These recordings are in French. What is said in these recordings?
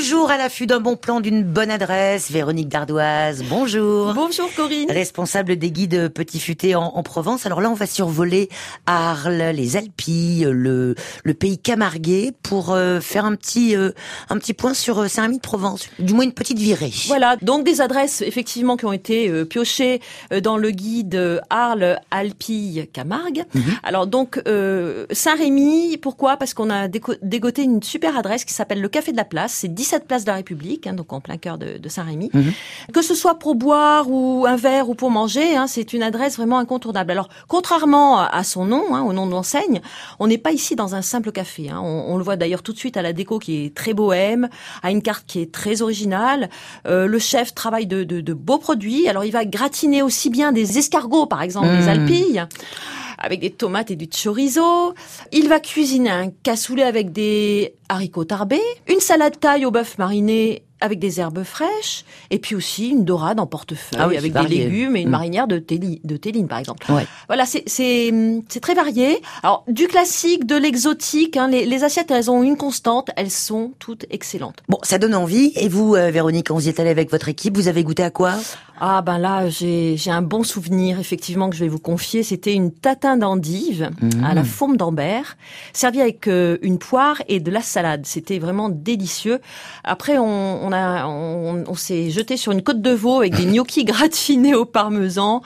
Toujours à l'affût d'un bon plan, d'une bonne adresse, Véronique Dardoise, bonjour. Bonjour Corinne. Responsable des guides Petit Futé en Provence. Alors là, on va survoler Arles, les Alpilles, le pays camarguais pour faire un petit point sur Saint-Rémy de Provence, du moins une petite virée. Voilà, donc des adresses effectivement qui ont été piochées dans le guide Arles, Alpilles, Camargue. Alors donc Saint-Rémy, pourquoi ? Parce qu'on a dégoté une super adresse qui s'appelle le Café de la Place. C'est 17 place de la République, donc en plein cœur de Saint-Rémy. Que ce soit pour boire ou un verre ou pour manger, c'est une adresse vraiment incontournable. Alors, contrairement à son nom, au nom de l'enseigne, on n'est pas ici dans un simple café. On le voit d'ailleurs tout de suite à la déco qui est très bohème, à une carte qui est très originale. Le chef travaille de beaux produits. Alors, il va gratiner aussi bien des escargots, par exemple, des Alpilles, avec des tomates et du chorizo. Il va cuisiner un cassoulet avec des haricots tarbés, une salade thaï au bœuf mariné avec des herbes fraîches, et puis aussi une dorade en portefeuille avec des légumes et une marinière de théline, par exemple. Ouais. Voilà, c'est très varié. Alors, du classique, de l'exotique, les assiettes, elles ont une constante, elles sont toutes excellentes. Bon, ça donne envie. Et vous, Véronique, quand vous y êtes allée avec votre équipe, vous avez goûté à quoi ? Ah ben là, j'ai un bon souvenir effectivement que je vais vous confier. C'était une tatin d'endive à la forme d'Ambert, servie avec une poire et de la salade. C'était vraiment délicieux. Après, on s'est jeté sur une côte de veau avec des gnocchis gratinés au parmesan,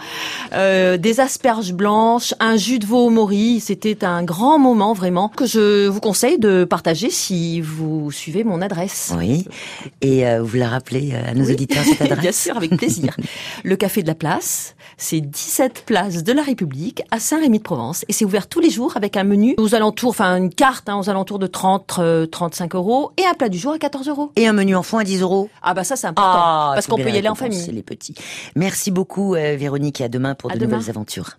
des asperges blanches, un jus de veau au mori. C'était un grand moment vraiment que je vous conseille de partager si vous suivez mon adresse. Oui. Et vous la rappelez à nos auditeurs cette adresse ? Bien sûr, avec plaisir. Le Café de la Place, c'est 17 places de la République à Saint-Rémy de Provence. Et c'est ouvert tous les jours avec un menu aux alentours, une carte aux alentours de 35 euros et un plat du jour à 14 euros. Et un menu enfant à 10 euros. Ah bah ça c'est important, parce qu'on peut y aller en famille. C'est les petits. Merci beaucoup Véronique et à demain pour de nouvelles aventures.